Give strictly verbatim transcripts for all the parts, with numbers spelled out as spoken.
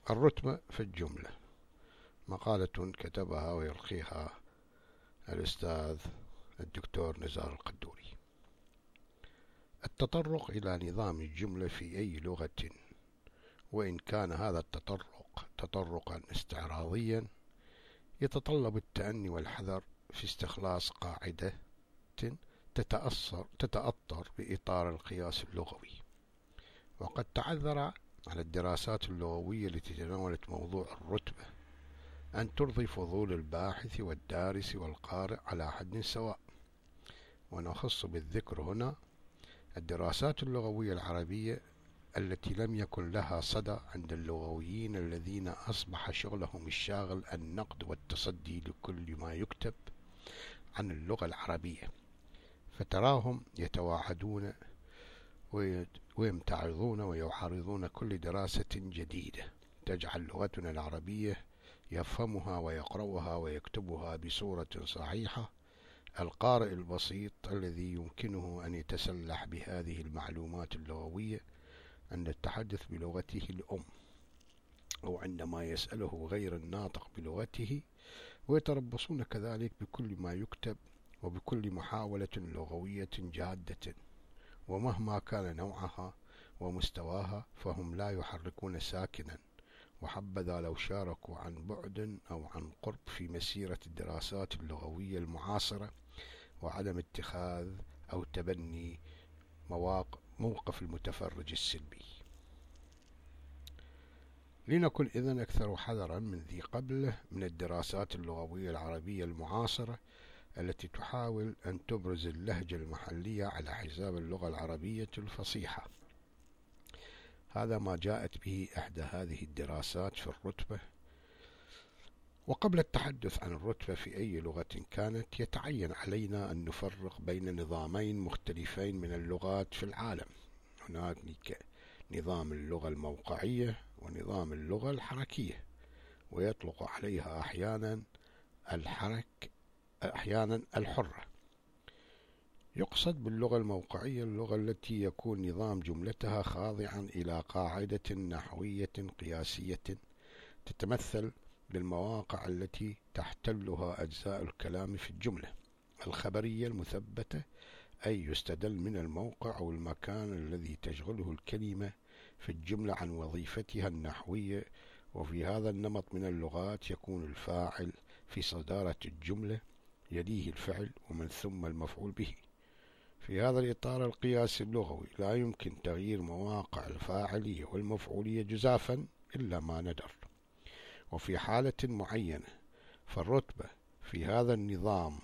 الرتبة في الجملة، مقالة كتبها ويلقيها الأستاذ الدكتور نزار القدوري. التطرق إلى نظام الجملة في أي لغة، وإن كان هذا التطرق تطرقا استعراضيا، يتطلب التأني والحذر في استخلاص قاعدة تتأثر تتأطر بإطار القياس اللغوي. وقد تعذر على الدراسات اللغوية التي تناولت موضوع الرتبة أن ترضي فضول الباحث والدارس والقارئ على حد سواء. ونخص بالذكر هنا الدراسات اللغوية العربية التي لم يكن لها صدى عند اللغويين الذين أصبح شغلهم الشاغل النقد والتصدي لكل ما يكتب عن اللغة العربية، فتراهم يتواعدون ويمتعظون ويعارضون كل دراسة جديدة تجعل لغتنا العربية يفهمها ويقرأها ويكتبها بصورة صحيحة القارئ البسيط الذي يمكنه أن يتسلح بهذه المعلومات اللغوية عند التحدث بلغته الأم، أو عندما يسأله غير الناطق بلغته، ويتربصون كذلك بكل ما يكتب وبكل محاولة لغوية جادة، ومهما كان نوعها ومستواها فهم لا يحركون ساكنا، وحبذا لو شاركوا عن بعد أو عن قرب في مسيرة الدراسات اللغوية المعاصرة، وعدم اتخاذ أو تبني مواقف موقف المتفرج السلبي. لنكن إذن أكثر حذرا من ذي قبل من الدراسات اللغوية العربية المعاصرة التي تحاول أن تبرز اللهجة المحلية على حساب اللغة العربية الفصيحة. هذا ما جاءت به إحدى هذه الدراسات في الرتبة. وقبل التحدث عن الرتبة في أي لغة كانت، يتعين علينا أن نفرق بين نظامين مختلفين من اللغات في العالم. هناك نظام اللغة الموقعية ونظام اللغة الحركية، ويطلق عليها أحيانا الحرك أحيانا الحرة. يقصد باللغة الموقعية اللغة التي يكون نظام جملتها خاضعا إلى قاعدة نحوية قياسية تتمثل بالمواقع التي تحتلها أجزاء الكلام في الجملة الخبرية المثبتة، أي يستدل من الموقع أو المكان الذي تشغله الكلمة في الجملة عن وظيفتها النحوية. وفي هذا النمط من اللغات يكون الفاعل في صدارة الجملة، يليه الفعل ومن ثم المفعول به. في هذا الإطار القياسي اللغوي لا يمكن تغيير مواقع الفاعلية والمفعولية جزافا إلا ما ندر. وفي حالة معينة فالرتبة في هذا النظام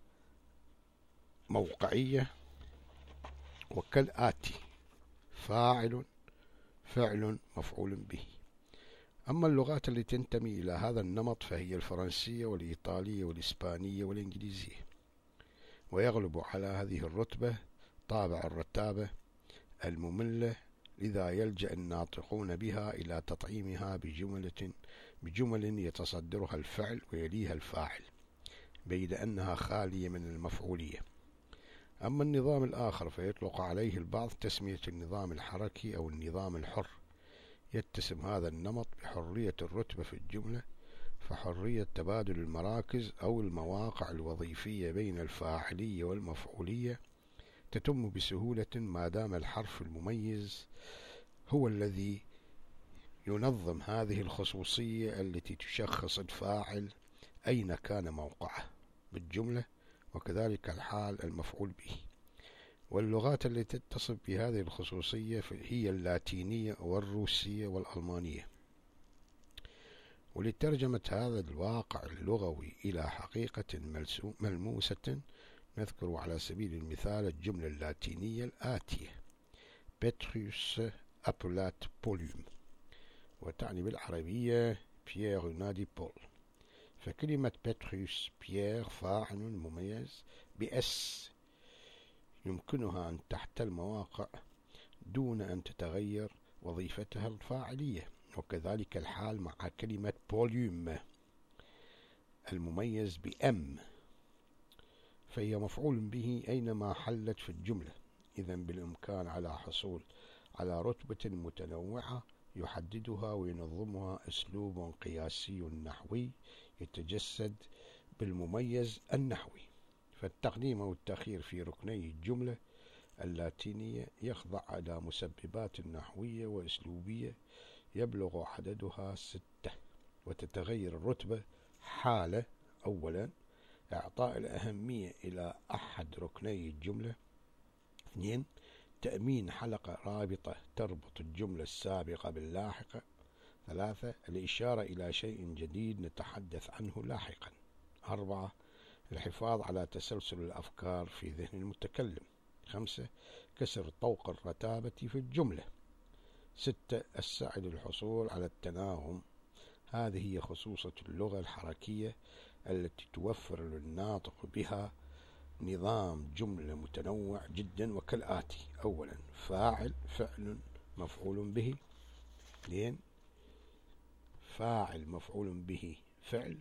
موقعية وكالآتي: فاعل فعل مفعول به. أما اللغات التي تنتمي إلى هذا النمط فهي الفرنسية والإيطالية والإسبانية والإنجليزية، ويغلب على هذه الرتبة طابع الرتابة المملة، لذا يلجأ الناطقون بها إلى تطعيمها بجملة بجمل يتصدرها الفعل ويليها الفاعل، بيد أنها خالية من المفعولية. أما النظام الآخر فيطلق عليه البعض تسمية النظام الحركي أو النظام الحر. يتسم هذا النمط بحرية الرتبة في الجملة، فحرية تبادل المراكز أو المواقع الوظيفية بين الفاعلية والمفعولية تتم بسهولة ما دام الحرف المميز هو الذي ينظم هذه الخصوصية التي تشخص الفاعل أين كان موقعه بالجملة، وكذلك الحال المفعول به. واللغات التي تتصف بهذه الخصوصية هي اللاتينية والروسية والألمانية. ولترجمة هذا الواقع اللغوي إلى حقيقة ملموسة نذكر على سبيل المثال الجملة اللاتينية الآتية: بطرس أبولات بوليوم، وتعني بالعربية بيير ينادي بول. فكلمة بطرس بيير فاعل مميز بأس يمكنها أن تحتل مواقع دون أن تتغير وظيفتها الفاعلية، وكذلك الحال مع كلمة بوليوم المميز بأم، فهي مفعول به أينما حلت في الجملة. إذن بالإمكان على حصول على رتبة متنوعة يحددها وينظمها أسلوب قياسي نحوي يتجسد بالمميز النحوي. فالتقديم أو التأخير في ركني الجملة اللاتينية يخضع إلى مسببات نحوية وأسلوبية يبلغ عددها ستة، وتتغير الرتبة حالة: أولا، إعطاء الأهمية إلى أحد ركني الجملة. اثنين، تأمين حلقة رابطة تربط الجملة السابقة باللاحقة. ثلاثة، الإشارة إلى شيء جديد نتحدث عنه لاحقا. أربعة، الحفاظ على تسلسل الأفكار في ذهن المتكلم. خمسة، كسر طوق الرتابة في الجملة. ستة، السعي للحصول على التناغم. هذه هي خصوصة اللغة الحركية التي توفر للناطق بها نظام جملة متنوع جدا وكالآتي: أولا، فاعل فعل مفعول به. اثنين، فاعل مفعول به فعل.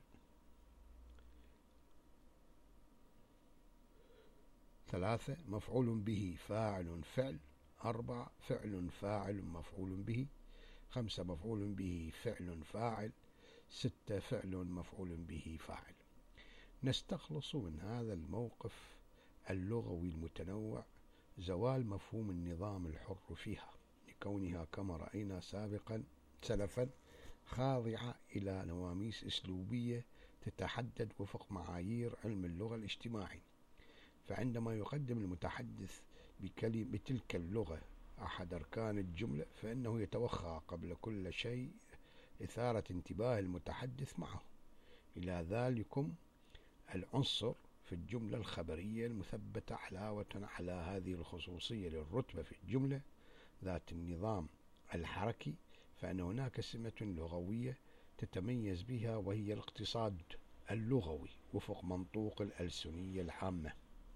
ثلاثة، مفعول به فاعل فعل. أربعة، فعل فاعل مفعول به. خمسة، مفعول به فعل فاعل. ستة، فعل مفعول به فاعل. نستخلص من هذا الموقف اللغوي المتنوع زوال مفهوم النظام الحر فيها، لكونها كما رأينا سابقا سلفا خاضعة إلى نواميس أسلوبية تتحدد وفق معايير علم اللغة الاجتماعي. فعندما يقدم المتحدث بكلمة بتلك اللغة أحد أركان الجملة، فإنه يتوخى قبل كل شيء إثارة انتباه المتحدث معه إلى ذلكم العنصر في الجملة الخبرية المثبتة علاوة على هذه الخصوصية للرتبة في الجملة ذات النظام الحركي. فإن هناك سمة لغوية تتميز بها، وهي الاقتصاد اللغوي وفق منطوق الألسنية العامة،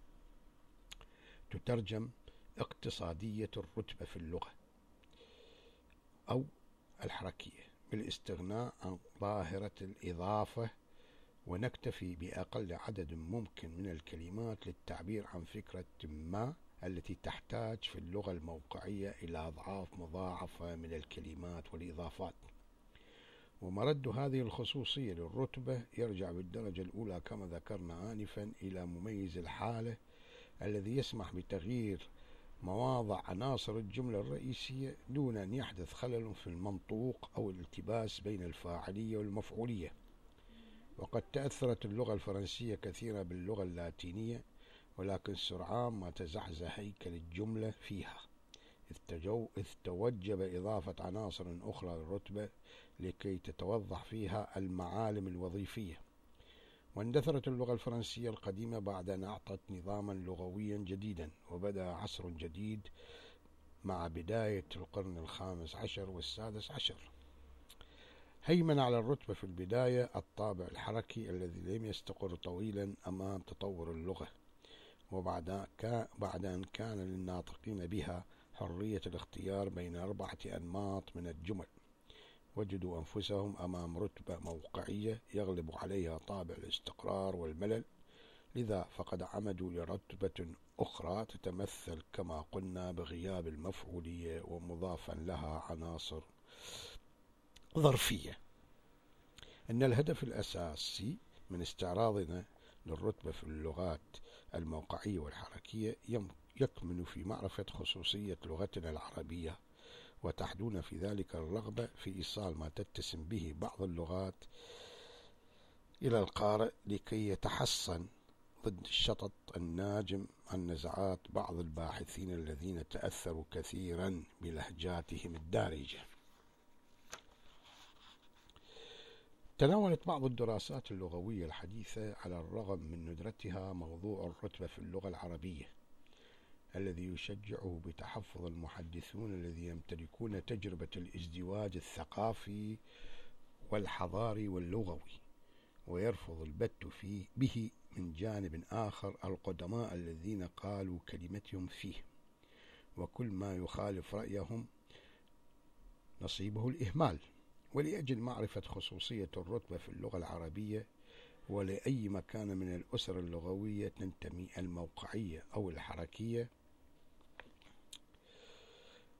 تترجم اقتصادية الرتبة في اللغة أو الحركية بالاستغناء عن ظاهرة الإضافة، ونكتفي بأقل عدد ممكن من الكلمات للتعبير عن فكرة ما التي تحتاج في اللغة الموقعية إلى أضعاف مضاعفة من الكلمات والإضافات. ومرد هذه الخصوصية للرتبة يرجع بالدرجة الأولى كما ذكرنا آنفا إلى مميز الحالة الذي يسمح بتغيير مواضع عناصر الجملة الرئيسية دون أن يحدث خلل في المنطوق أو الالتباس بين الفاعلية والمفعولية. وقد تأثرت اللغة الفرنسية كثيرا باللغة اللاتينية، ولكن سرعان ما تزعزع هيكل الجملة فيها، إذ توجب إضافة عناصر أخرى للرتبة لكي تتوضح فيها المعالم الوظيفية. واندثرت اللغة الفرنسية القديمة بعد أن أعطت نظاما لغويا جديدا، وبدأ عصر جديد مع بداية القرن الخامس عشر والسادس عشر. هيمن على الرتبة في البداية الطابع الحركي الذي لم يستقر طويلا أمام تطور اللغة، وبعد بعد أن كان للناطقين بها حرية الاختيار بين أربعة أنماط من الجمل، وجدوا أنفسهم أمام رتبة موقعية يغلب عليها طابع الاستقرار والملل. لذا فقد عمدوا لرتبة أخرى تتمثل كما قلنا بغياب المفعولية ومضافا لها عناصر ظرفية. إن الهدف الأساسي من استعراضنا للرتبة في اللغات الموقعية والحركية يكمن في معرفة خصوصية لغتنا العربية، وتحدون في ذلك الرغبة في إيصال ما تتسم به بعض اللغات إلى القارئ لكي يتحصن ضد الشطط الناجم عن نزعات بعض الباحثين الذين تأثروا كثيرا بلهجاتهم الدارجة. تناولت بعض الدراسات اللغوية الحديثة على الرغم من ندرتها موضوع الرتبة في اللغة العربية، الذي يشجعه بتحفظ المحدثون الذين يمتلكون تجربة الازدواج الثقافي والحضاري واللغوي، ويرفض البت فيه به من جانب آخر القدماء الذين قالوا كلمتهم فيه، وكل ما يخالف رأيهم نصيبه الإهمال. ولأجل معرفة خصوصية الرتبة في اللغة العربية ولأي مكان من الأسر اللغوية تنتمي، الموقعية أو الحركية،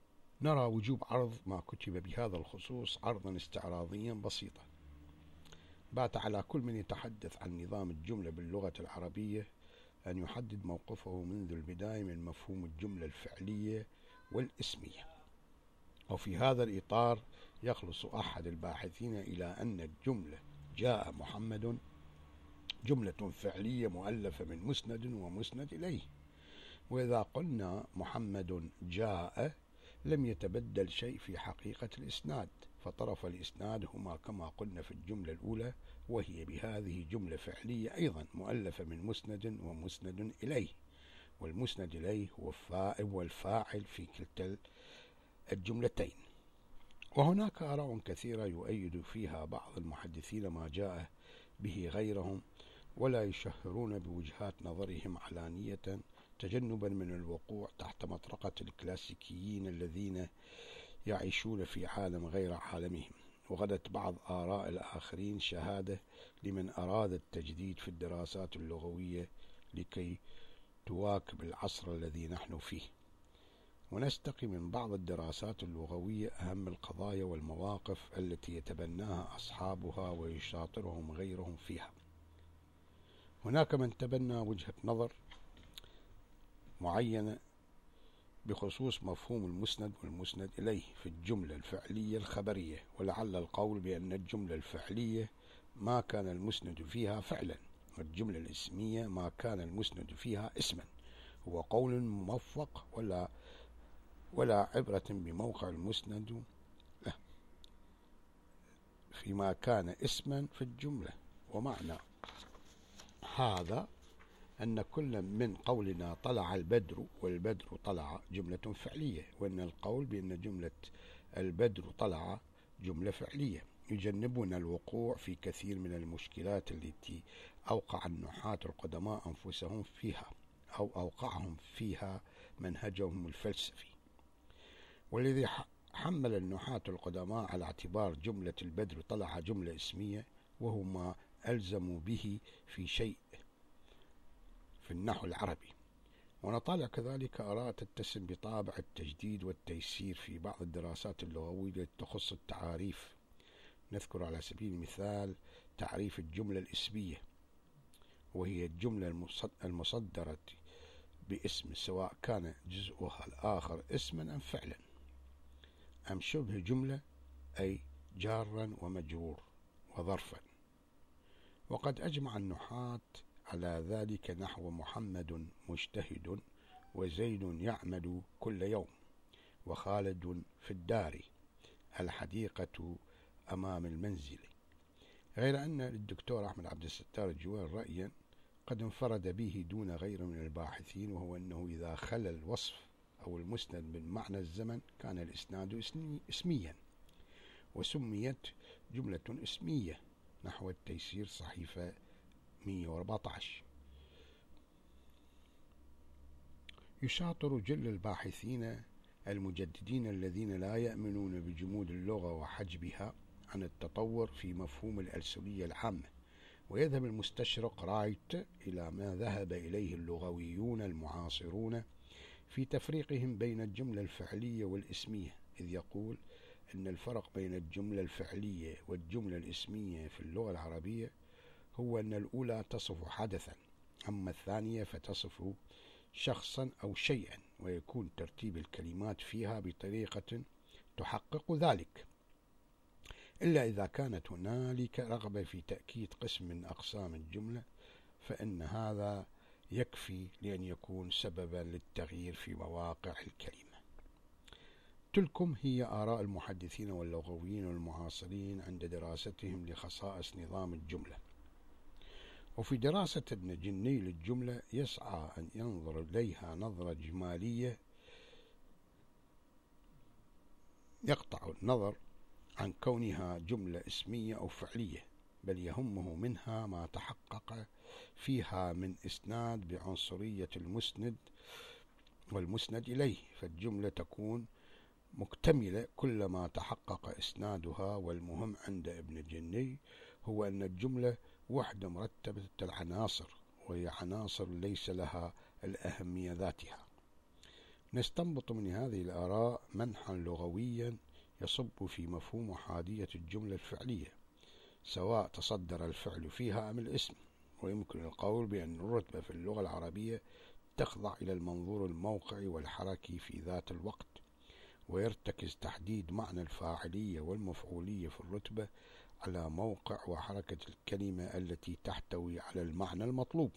نرى وجوب عرض ما كتب بهذا الخصوص عرضا استعراضيا بسيطا بات على كل من يتحدث عن نظام الجملة باللغة العربية أن يحدد موقفه منذ البداية من مفهوم الجملة الفعلية والاسمية. وفي هذا الإطار يخلص أحد الباحثين إلى أن الجملة جاء محمد جملة فعلية مؤلفة من مسند ومسند إليه، وإذا قلنا محمد جاء لم يتبدل شيء في حقيقة الإسناد، فطرف الإسناد هما كما قلنا في الجملة الأولى، وهي بهذه جملة فعلية أيضا مؤلفة من مسند ومسند إليه، والمسند إليه هو الفاعل في كلتا الجملتين. وهناك آراء كثيرة يؤيد فيها بعض المحدثين ما جاء به غيرهم، ولا يشهرون بوجهات نظرهم علانية تجنبا من الوقوع تحت مطرقة الكلاسيكيين الذين يعيشون في عالم غير عالمهم. وغدت بعض آراء الآخرين شهادة لمن أراد التجديد في الدراسات اللغوية لكي تواكب العصر الذي نحن فيه، ونستقي من بعض الدراسات اللغوية أهم القضايا والمواقف التي يتبناها أصحابها ويشاطرهم غيرهم فيها. هناك من تبنى وجهة نظر معينة بخصوص مفهوم المسند والمسند إليه في الجملة الفعلية الخبرية، ولعل القول بأن الجملة الفعلية ما كان المسند فيها فعلا، والجملة الاسمية ما كان المسند فيها اسما، هو قول موفق ولا ولا عبرة بموقع المسند له فيما كان اسما في الجملة. ومعنى هذا أن كل من قولنا طلع البدر والبدر طلع جملة فعلية، وأن القول بأن جملة البدر طلع جملة فعلية يجنبنا الوقوع في كثير من المشكلات التي أوقع النحاة القدماء أنفسهم فيها أو أوقعهم فيها منهجهم الفلسفي، والذي حمل النحاة القدماء على اعتبار جملة البدر طلع جملة اسمية، وهو ما ألزموا به في شيء في النحو العربي. ونطالع كذلك آراء تتسم بطابع التجديد والتيسير في بعض الدراسات اللغوية التي تخص التعاريف. نذكر على سبيل المثال تعريف الجملة الاسمية، وهي الجملة المصدرة باسم سواء كان جزءها الآخر اسما أم فعلا أم شبه جملة، أي جارا ومجرور وظرفا. وقد أجمع النحاة على ذلك نحو محمد مجتهد، وزيد يعمل كل يوم، وخالد في الدار، الحديقة أمام المنزل. غير أن الدكتور أحمد عبد الستار الجوال رأيا قد انفرد به دون غير من الباحثين، وهو أنه إذا خلى الوصف أو المسند من معنى الزمن كان الإسناد اسميا، وسميت جملة اسمية، نحو التيسير صحيفة مئة وأربعة عشر. يشاطر جل الباحثين المجددين الذين لا يؤمنون بجمود اللغة وحجبها عن التطور في مفهوم الألسنية العامة، ويذهب المستشرق رايت إلى ما ذهب إليه اللغويون المعاصرون في تفريقهم بين الجملة الفعلية والاسمية، إذ يقول أن الفرق بين الجملة الفعلية والجملة الاسمية في اللغة العربية هو أن الأولى تصف حدثا، أما الثانية فتصف شخصا أو شيئا، ويكون ترتيب الكلمات فيها بطريقة تحقق ذلك، إلا إذا كانت هنالك رغبة في تأكيد قسم من أقسام الجملة، فإن هذا يكفي لأن يكون سببا للتغيير في مواقع الكلمة. تلكم هي آراء المحدثين واللغويين المعاصرين عند دراستهم لخصائص نظام الجملة. وفي دراسة ابن جني للجملة يسعى أن ينظر إليها نظرة جمالية يقطع النظر عن كونها جملة اسمية أو فعلية، بل يهمه منها ما تحقق فيها من إسناد بعنصرية المسند والمسند إليه، فالجملة تكون مكتملة كلما تحقق إسنادها. والمهم عند ابن جني هو أن الجملة وحدة مرتبة العناصر، وهي عناصر ليس لها الأهمية ذاتها. نستنبط من هذه الآراء منحا لغويا يصب في مفهوم أحادية الجملة الفعلية، سواء تصدر الفعل فيها أم الاسم. ويمكن القول بأن الرتبة في اللغة العربية تخضع إلى المنظور الموقعي والحركي في ذات الوقت، ويرتكز تحديد معنى الفاعلية والمفعولية في الرتبة على موقع وحركة الكلمة التي تحتوي على المعنى المطلوب.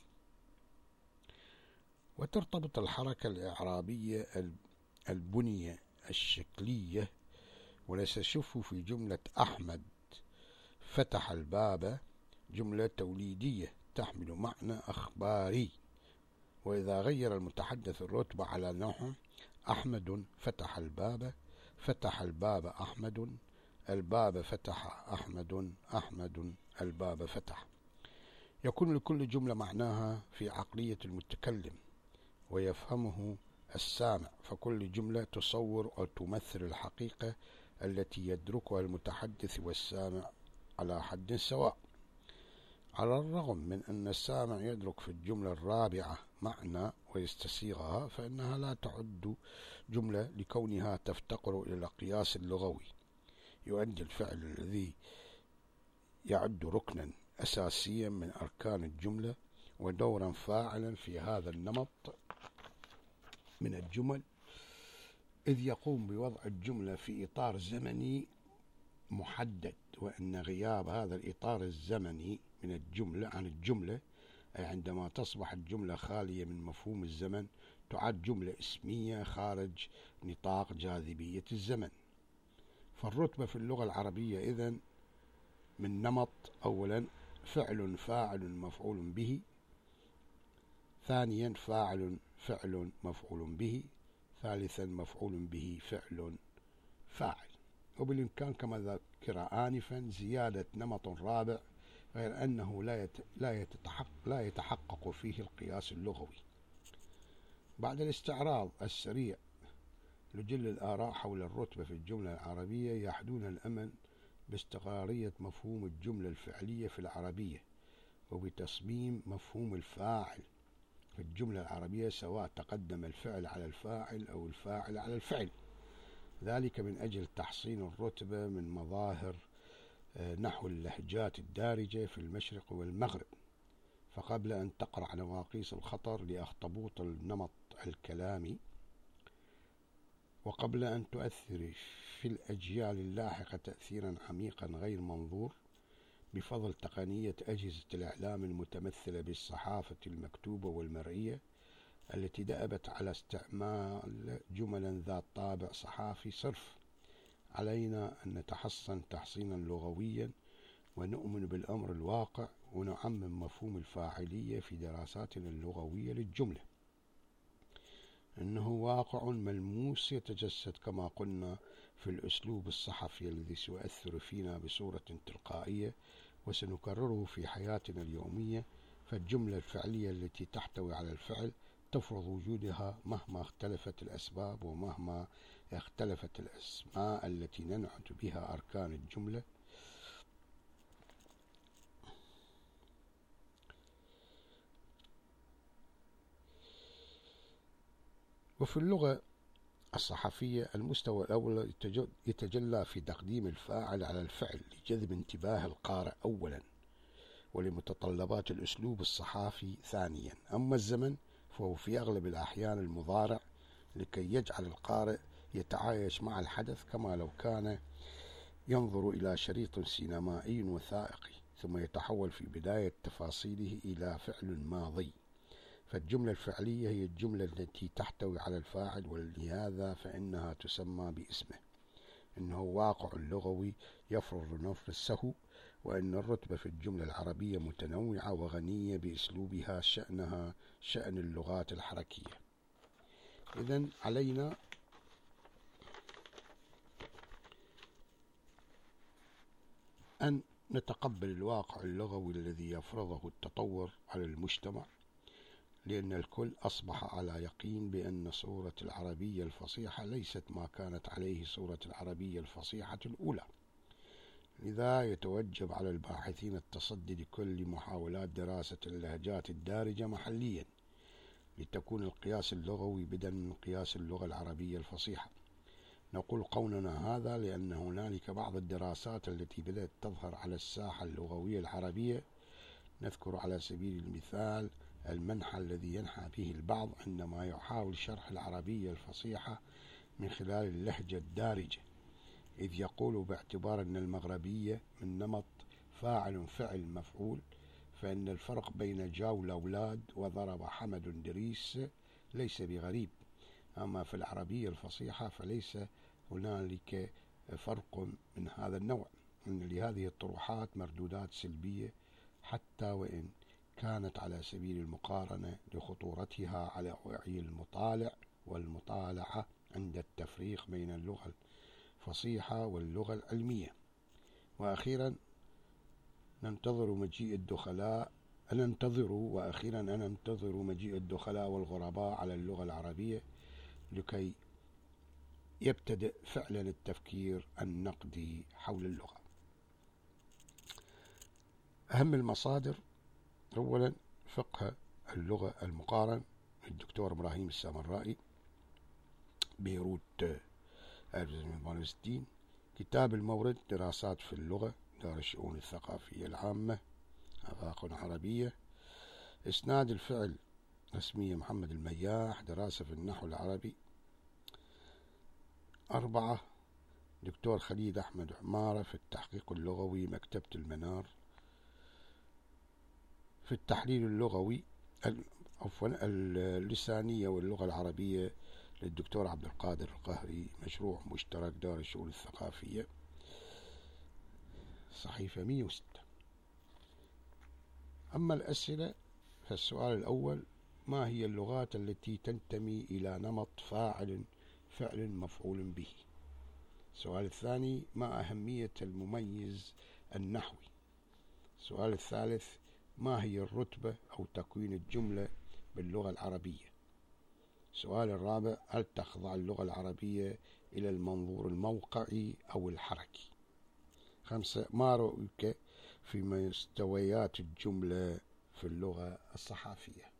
وترتبط الحركة الإعرابية البنية الشكلية، ونستشف في جملة أحمد فتح الباب جملة توليدية تحمل معنى أخباري. وإذا غير المتحدث الرتبة على نحو أحمد فتح الباب، فتح الباب أحمد، الباب فتح أحمد، أحمد الباب فتح، يكون لكل جملة معناها في عقلية المتكلم ويفهمه السامع، فكل جملة تصور أو تمثل الحقيقة التي يدركها المتحدث والسامع على حد سواء. على الرغم من أن السامع يدرك في الجملة الرابعة معنى ويستسيغها، فإنها لا تعد جملة لكونها تفتقر إلى القياس اللغوي. يؤدي الفعل الذي يعد ركنا أساسيا من أركان الجملة ودورا فاعلا في هذا النمط من الجمل، إذ يقوم بوضع الجملة في إطار زمني محدد، وأن غياب هذا الإطار الزمني من الجملة عن الجملة، أي عندما تصبح الجملة خالية من مفهوم الزمن، تعد جملة اسمية خارج نطاق جاذبية الزمن. فالرتبة في اللغة العربية إذن من نمط: أولا فعل فاعل مفعول به، ثانيا فاعل فعل مفعول به، ثالثا مفعول به فعل فاعل. وبالإمكان كما ذكر آنفا زيادة نمط رابع، غير أنه لا لا يتحقق لا يتحقق فيه القياس اللغوي. بعد الاستعراض السريع لجل الآراء حول الرتبة في الجملة العربية، يحدون الأمل باستقرارية مفهوم الجملة الفعلية في العربية، وبتصميم مفهوم الفاعل في الجملة العربية، سواء تقدم الفعل على الفاعل أو الفاعل على الفعل، ذلك من أجل تحصين الرتبة من مظاهر نحو اللهجات الدارجة في المشرق والمغرب. فقبل أن تقرع نواقيس الخطر لأخطبوط النمط الكلامي، وقبل أن تؤثر في الأجيال اللاحقة تأثيرا عميقا غير منظور بفضل تقنية أجهزة الإعلام المتمثلة بالصحافة المكتوبة والمرئية، التي دأبت على استعمال جملا ذات طابع صحافي صرف، علينا أن نتحصن تحصينا لغويا ونؤمن بالأمر الواقع، ونعمم مفهوم الفاعلية في دراساتنا اللغوية للجملة. إنه واقع ملموس يتجسد كما قلنا في الأسلوب الصحفي الذي سيؤثر فينا بصورة تلقائية وسنكرره في حياتنا اليومية. فالجملة الفعلية التي تحتوي على الفعل تفرض وجودها مهما اختلفت الأسباب ومهما اختلفت الأسماء التي ننعت بها أركان الجملة. وفي اللغة الصحفية المستوى الأول يتجلى في تقديم الفاعل على الفعل لجذب انتباه القارئ أولا، ولمتطلبات الأسلوب الصحافي ثانيا. أما الزمن فهو في أغلب الأحيان المضارع، لكي يجعل القارئ يتعايش مع الحدث كما لو كان ينظر إلى شريط سينمائي وثائقي، ثم يتحول في بداية تفاصيله إلى فعل ماضي. فالجملة الفعلية هي الجملة التي تحتوي على الفاعل، ولهذا فإنها تسمى باسمه. إنه واقع لغوي يفرض نفسه، وأن الرتبة في الجملة العربية متنوعة وغنية بأسلوبها، شأنها شأن اللغات الحركية. إذن علينا أن نتقبل الواقع اللغوي الذي يفرضه التطور على المجتمع، لأن الكل أصبح على يقين بأن صورة العربية الفصيحة ليست ما كانت عليه صورة العربية الفصيحة الأولى. لذا يتوجب على الباحثين التصدي لكل محاولات دراسة اللهجات الدارجة محليا، لتكون القياس اللغوي بدلا من قياس اللغة العربية الفصيحة. نقول قولنا هذا لأن هنالك بعض الدراسات التي بدأت تظهر على الساحة اللغوية العربية. نذكر على سبيل المثال المنحى الذي ينحى به البعض عندما يحاول شرح العربية الفصيحة من خلال اللهجة الدارجة، إذ يقول باعتبار أن المغربية من نمط فاعل فعل مفعول، فإن الفرق بين جاء الأولاد وضرب حمد دريس ليس بغريب. أما في العربية الفصيحة فليس هنالك فرق من هذا النوع، أن لهذه الطروحات مردودات سلبية حتى وإن كانت على سبيل المقارنة لخطورتها على وعي المطالع والمطالعة عند التفريق بين اللغة الفصيحة واللغة العلمية. وأخيرا ننتظر مجيء الدخلاء ننتظر وأخيرا ننتظر مجيء الدخلاء والغرباء على اللغة العربية لكي يبتدئ فعلا التفكير النقدي حول اللغة. أهم المصادر: أولا فقه اللغة المقارن الدكتور إبراهيم السامرائي، بيروت ألف وتسعمائة وثمانية وستين. كتاب المورد دراسات في اللغة دار الشؤون الثقافية العامة آفاق عربية. إسناد الفعل رسمية محمد المياح دراسة في النحو العربي. أربعة دكتور خليل أحمد عمارة في التحقيق اللغوي مكتبة المنار. في التحليل اللغوي عفوا اللسانية واللغة العربية للدكتور عبد القادر القهري، مشروع مشترك دار الشؤون الثقافية، صحيفة مئة وستة. أما الأسئلة فالسؤال الأول: ما هي اللغات التي تنتمي إلى نمط فاعل فعل مفعول به؟ السؤال الثاني: ما أهمية المميز النحوي؟ السؤال الثالث: ما هي الرتبة أو تكوين الجملة باللغة العربية؟ السؤال الرابع: هل تخضع اللغة العربية إلى المنظور الموقعي أو الحركي؟ خمسة: ما رأيك في مستويات الجملة في اللغة الصحافية؟